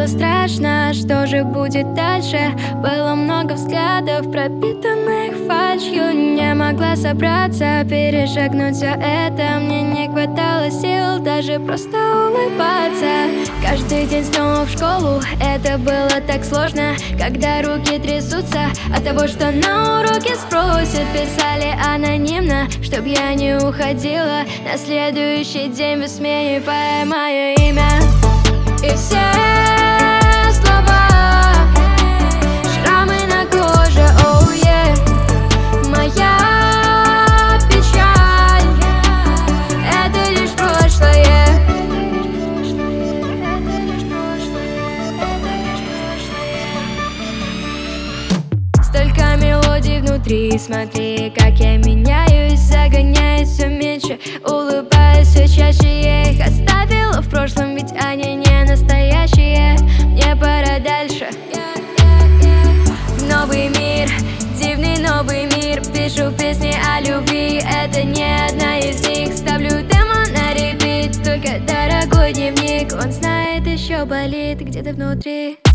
страшно, что же будет дальше. Было много взглядов, пропитанных фальшью. Не могла собраться, перешагнуть все это. Мне не хватало сил даже просто улыбаться. Каждый день снова в школу, это было так сложно, когда руки трясутся от того, что на уроке спросят. Писали анонимно, чтоб я не уходила. На следующий день высмеивая мое имя. И все слова, шрамы на коже, оу yeah. Моя печаль — это лишь прошлое. Столько мелодий внутри, смотри, как я меняюсь, загоняюсь все меньше, улыбаюсь все чаще. Я их оставила в прошлом, ведь они не настоящие. Мне пора дальше в новый мир, дивный новый мир. Пишу песни о любви, это не одна из них. Ставлю демо на репит, только дорогой дневник. Он знает, еще болит где-то внутри.